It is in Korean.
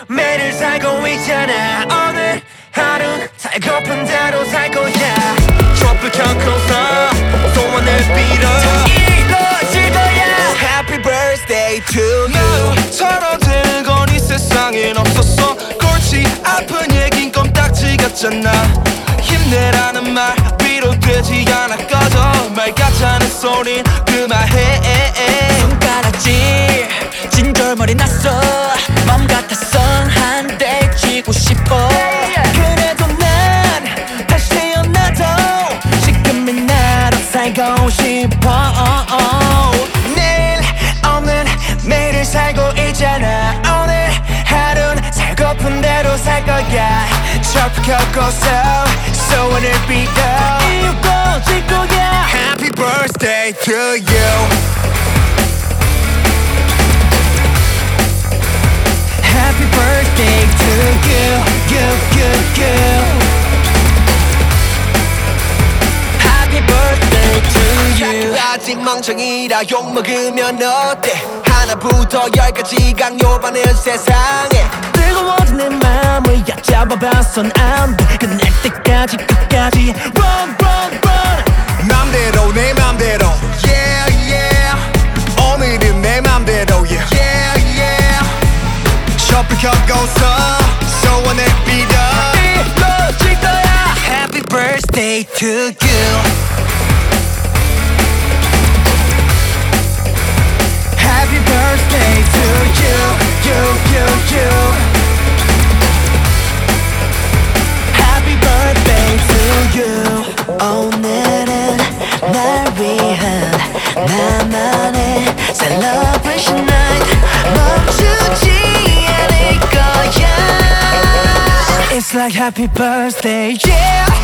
매일 살고 있잖아. 오늘 하루 살고픈 대로 살 거야. 촛불 켜고서 소원을 빌어 이루어질 거야. Happy birthday to you. 서로 들건 이 세상엔 없었어. 골치 아픈 얘긴 껌딱지 같잖아. 힘내라는 말 위로되지 않아. 꺼져 말 같자는 소린 그만해. 손가락질 진절머리 났어. 맘 같았어 한 대 쥐고 싶어. 그래도 난 다시 태어나도 지금의 나로 살고 싶어. 내일 없는 매일을 살고 있잖아. 오늘 하루는 살고픈 대로 살 거야. 촛불 켜고서 소원을 빌어 이루어질 거야. Happy birthday to you. Happy birthday to you, you. Happy birthday to you. 아직 멍청이라 욕먹으면 어때. 하나부터 열까지 강요받는 세상에 뜨거워진 내 맘을 얕잡아봐선 안 돼. 끝날 때까지 끝까지 Run, run, run. 맘대로 내 맘대로 Yeah, yeah. 오늘은 내 맘대로 Yeah, yeah, yeah. 촛불 켜고서 소원을 빌어 이루어질 거야. Happy birthday to you. Happy birthday to you. Happy birthday to you. 오늘은 날 위한 나만의 celebration night. 멈추지 않을 거야. It's like happy birthday, yeah.